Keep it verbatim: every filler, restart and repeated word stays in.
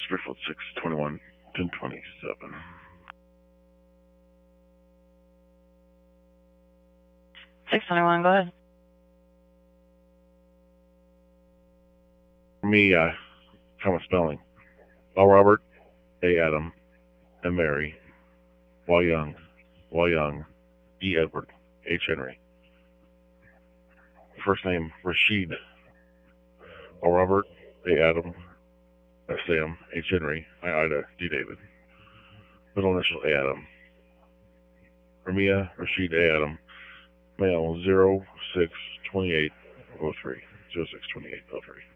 Springfield six twenty-one ten twenty-seven. six twenty-one, go ahead. For me, uh, common spelling. L. Robert, A. Adam, M. Mary, Y. Young, Y. Young, E. Edward, H. Henry. First name, Rashid. L. Robert, A. Adam, S. Sam, H. Henry, I. Ida, D. David. Middle initial, A. Adam. Ramia, Rashid, A. Adam. Male, zero six twenty-eight oh three. zero six twenty-eight oh three.